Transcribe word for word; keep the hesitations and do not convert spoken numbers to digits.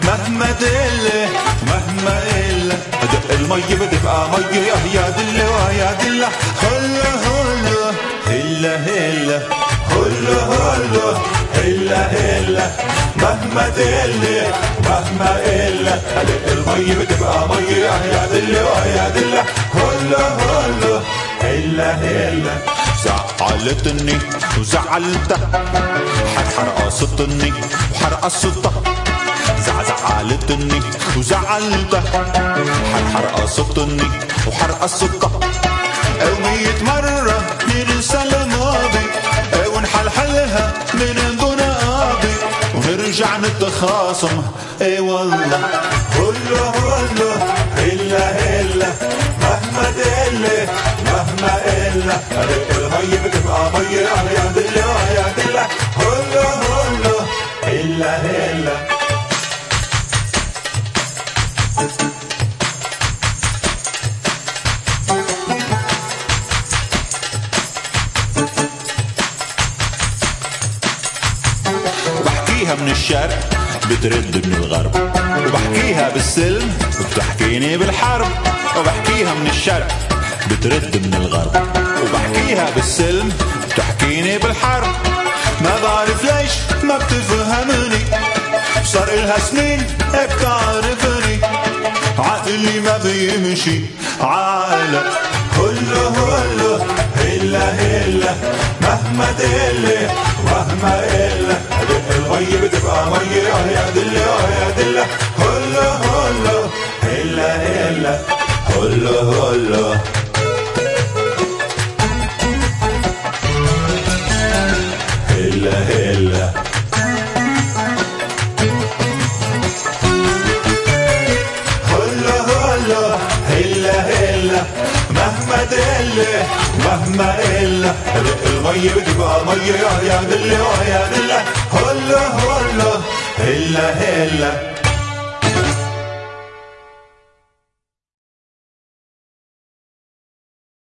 مهما تقل مهما قل دق المي بتبقى مي يا دلة يا دلة هلا هلا هلا هلا هلا هلا هلا هلا مهما تقل مهما قل دق المي بتبقى مي يا دلة يا دلة هلا هلا هلا هلا زعلتني وزعلتها حرقصتني وحرقصتها زعزعلتني وزعلتها حرقصتني وحرقصتها ومية مرة ننسى الماضي ونحلحلها من دون قاضي ونرجع نتخاصم اي والله هلا هلا هلا هلا مهما تقل مهما قل المي بتبقى مي يا دلة يا دلة هلا هلا هلا هلا بحكيها من الشرق بترد من الغرب وبحكيها بالسلم وبتحكيني بالحرب وبحكيها من الشرق بترد من الغرب وبحكيها بالسلم بتحكيني بالحرب ما بعرف ليش ما بتفهمني صار إلها سنين بتعرفني عقلي ما بيمشي عقلك هلا هلا هلا هلا مهما تقل مهما قل المي بتبقى مي يا دلة يا دلة هلا هلا هلا هلا هلا هلا هلا هلا هلا هلا هلا هلا مهما تقل مهما قل المي بتبقى مي يا دلة يا دلة هلا هلا هلا هلا